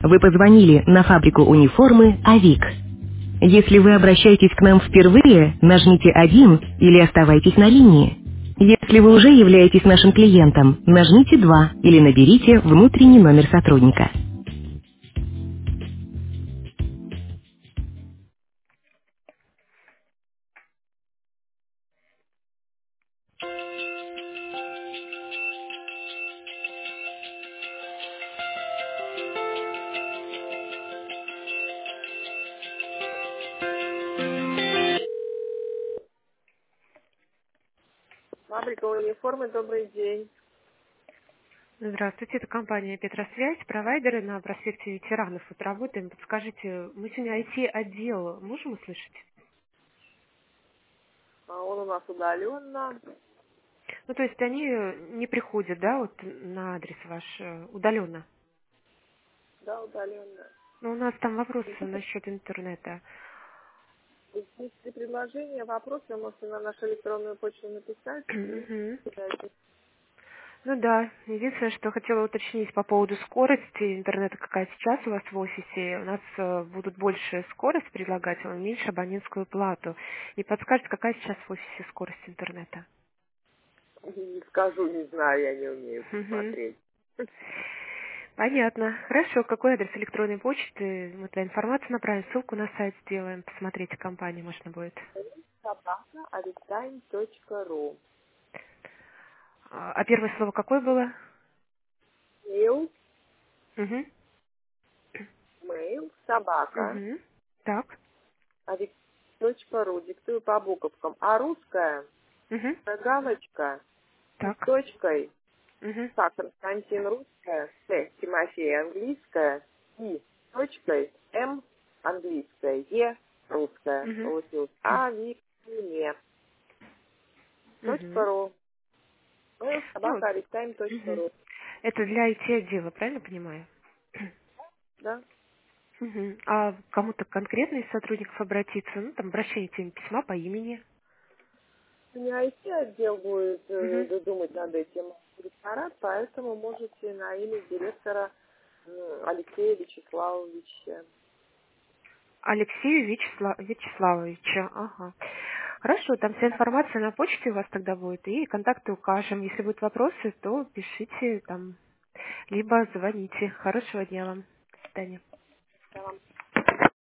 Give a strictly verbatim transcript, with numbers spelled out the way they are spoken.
Вы позвонили на фабрику униформы «Авик». Если вы обращаетесь к нам впервые, нажмите один или оставайтесь на линии. Если вы уже являетесь нашим клиентом, нажмите два или наберите внутренний номер сотрудника. Фабрика униформы, добрый день. Здравствуйте, это компания «Петросвязь», провайдеры на проспекте Ветеранов. Вот работаем. Подскажите, мы сегодня ай ти-отдел можем услышать? А Он у нас удаленно. Ну, то есть они не приходят, да, вот на адрес ваш э, удаленно? Да, удаленно. Но у нас там вопросы насчет интернета. Если предложение, вопросы, вы можете на нашу электронную почту написать и Мгм. кидайте. Ну да, единственное, что хотела уточнить по поводу скорости интернета, какая сейчас у вас в офисе. У нас э, будут больше скорость предлагать, а меньше абонентскую плату. И подскажете, какая сейчас в офисе скорость интернета? Не скажу, не знаю, я не умею Мгм. смотреть. Понятно. Хорошо. Какой адрес электронной почты? Мы туда информацию направим, ссылку на сайт сделаем, посмотрите компанию можно будет. Собака алистайм точка ру. А а первое слово какое было? Мейл, Угу. мейл, собака, Угу. Так. точка ру. Диктую по буковкам. А русская, Угу. галочка, и с Так. точкой, Угу. так, Константин русская, С, Тимофей английская, И с точкой, М английская, Е русская. Угу. Получилось. А, Викине. Точка Угу. ру. Мейл, Ну, собака, алистайм точка угу. ру. Это для ай ти-отдела, правильно понимаю? Да? Угу. А к кому-то конкретно из сотрудников обратиться, ну, там, обращение тем письма по имени. Не ай ти-отдел будет Угу. э, думать над этим, а ресторан, поэтому можете на имя директора м, Алексея Вячеславовича. Алексею Вячесла- Вячеславовичу. Ага. Хорошо, там вся информация на почте у вас тогда будет, и контакты укажем. Если будут вопросы, то пишите там, либо звоните. Хорошего дня вам. До свидания. Я вам